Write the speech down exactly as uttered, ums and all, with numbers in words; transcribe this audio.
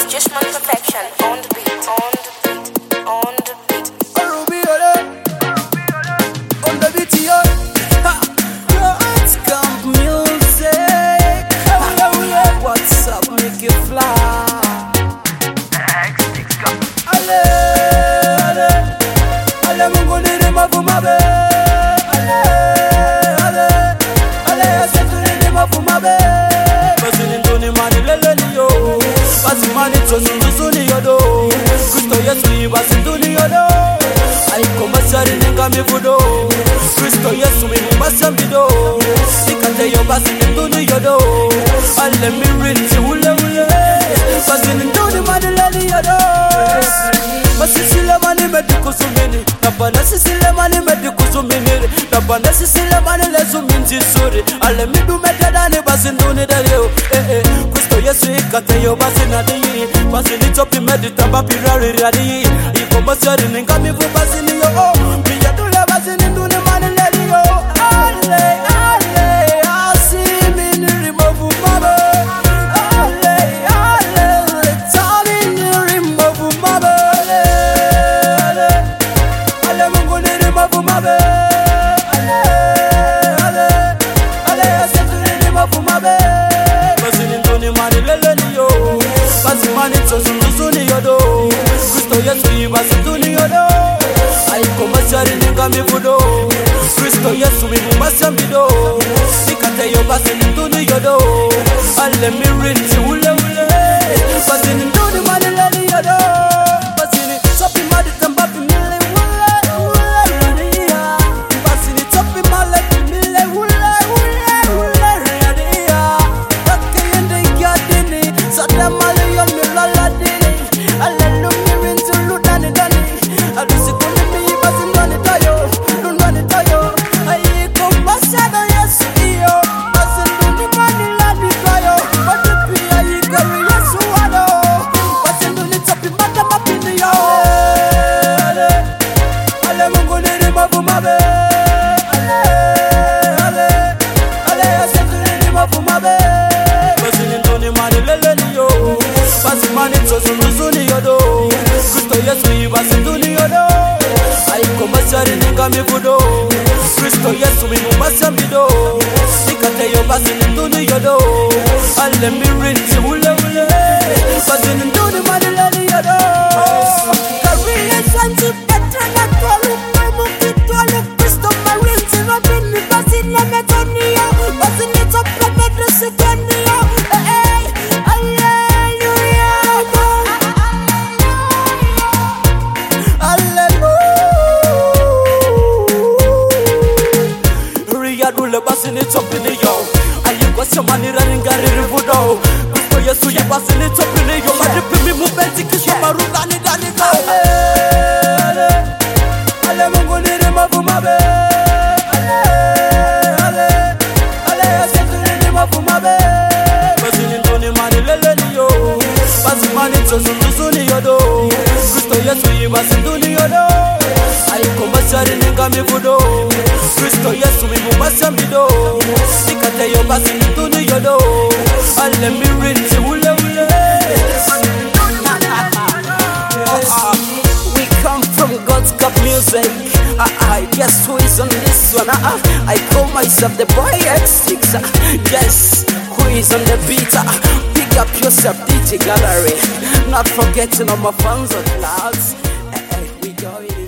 It's just my perfection on the beat, on the beat, on the beat. Ruby on the beat, yo. Let's come music. What's up, make it fly. Ale, ale, ale, mungu nini mafumabe. Ale, ale, ale, asetu nini mafumabe. Basi ninduni mani lele ni yo. Basi mani tosu nusu ni yodo. Kristo Yesu yi basi nduni yodo. Aiko masari ninga mivudo. Kristo Yesu mi mbasi ambido. Ikate yo basi ninduni yodo. Ale mirinti ule ule. Basi ninduni mani lele yodo. Basi sile mani medi kusumini. Nabana sisile mani medi kusumini. Nabana sisile mani lezu minti suri. Ale midu medadani basi nduni dalio. Eh eh. Kristo Yesu ikate yo basi nadi. Basi nitopi medi tamba pirari radi. Iko masari ninga mivu basi ni yo. Miya dule basi ninduni mani leli yo. Ale ale asi mini rimovu mabe. Ale ale tani ni rimovu mabe. Ale ale mungu ni rimovu mabe. Ale ale ale asetu ni rimovu mabe. Basi ninduni mani lele ni yo. Basi mani tosu nusu ni yodo. Kristo Yesu yi basi nduni yodo. Aiko masari ninga mivudo. Kristo Yesu mi mbasi ambido. Ikate yo basi nduni yodo. Ale mirinti ule ule. Basi nduni mani leli yodo. Basi ni topi madi tambapi mile ule ule rania. Basi ni topi male mile ule ule ule rania. Take yende yadini. Sada male yon mi lala dini. Ale lumirinti ludani dani. Adusi kuni mi basi ndani tayo. Ndani tayo. Aiko masada Yesu iyo. Basi nduni mani lani tayo. Basi pia yikari Yesu wano. Basi nduni topi mata mapini yo. Ale, ale mungu nini mafumabe. Ale, ale, ale asetu nini mafumabe. Basi nduni mani lele ni yo. Basi mani tosu nusu ni yodo. Kristo Yesu yi basi nduni yodo. Aiko masari ninga mivudo. Kristo Yesu mi mbasi ambido. Ikate yo basi nduni yodo. Ale mirinti ule ule. Basi nduni mani leli yodo. Kariye santi petra na tolu. Memu kitolu Kristo marinti robini. Basi nemetoni yo. Basi nitope medre sekendi yo. Eh eh. Hallelujah. Riyadule basi ni topi ni yo. Ayikwa shamani rani ngari rivudo. Kristo Yesu yi basi ni topi ni yo. Maripi mi mubenti kisho marulani dani go. Ale, ale, ale mungu nini mafumabe. Ale, ale, ale asetu nini mafumabe. Basi ninduni mani lele ni yo. Basi mani tosu nusu ni yodo. Kristo Yesu yi basi nduni yodo. Aiko masari ninga mivudo. Kristo Yesu mi mbasi ambido. Ikate yo basi nduni yodo. Ale mirinti ule ule. We come from God's Cup Music. uh, uh, Guess who is on this one? uh, uh, I call myself the boy X six. uh, Guess who is on the beat? uh, Pick up yourself D J Gallery. Not forgetting all my fans on clouds. uh, uh, We go in.